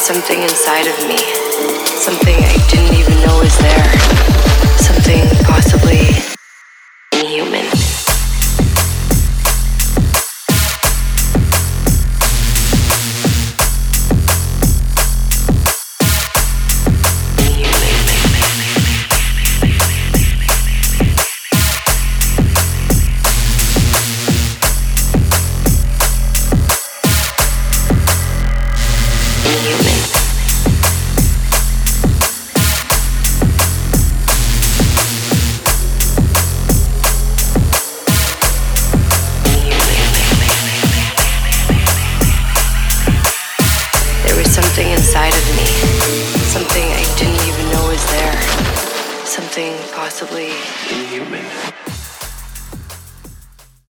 something inside of me, something I didn't even know was there, something possibly inhuman. Something inside of me, something I didn't even know was there, something possibly inhuman.